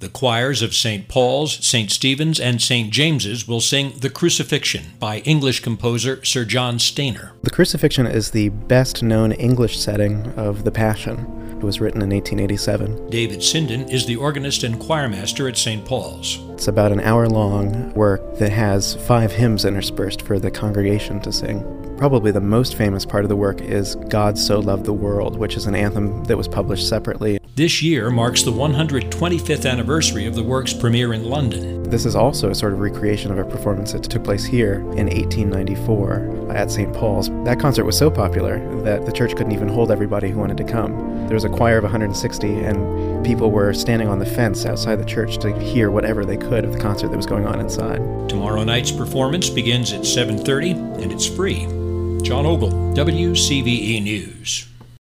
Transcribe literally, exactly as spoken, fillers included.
The choirs of Saint Paul's, Saint Stephen's, and Saint James's will sing The Crucifixion by English composer Sir John Stainer. The Crucifixion is the best-known English setting of The Passion. It was written in eighteen eighty-seven. David Sinden is the organist and choirmaster at Saint Paul's. It's about an hour-long work that has five hymns interspersed for the congregation to sing. Probably the most famous part of the work is God So Loved the World, which is an anthem that was published separately. This year marks the one hundred twenty-fifth anniversary of the work's premiere in London. This is also a sort of recreation of a performance that took place here in eighteen ninety-four at Saint Paul's. That concert was so popular that the church couldn't even hold everybody who wanted to come. There was a choir of one hundred sixty, and people were standing on the fence outside the church to hear whatever they could of the concert that was going on inside. Tomorrow night's performance begins at seven thirty, and it's free. John Ogle, W C V E News.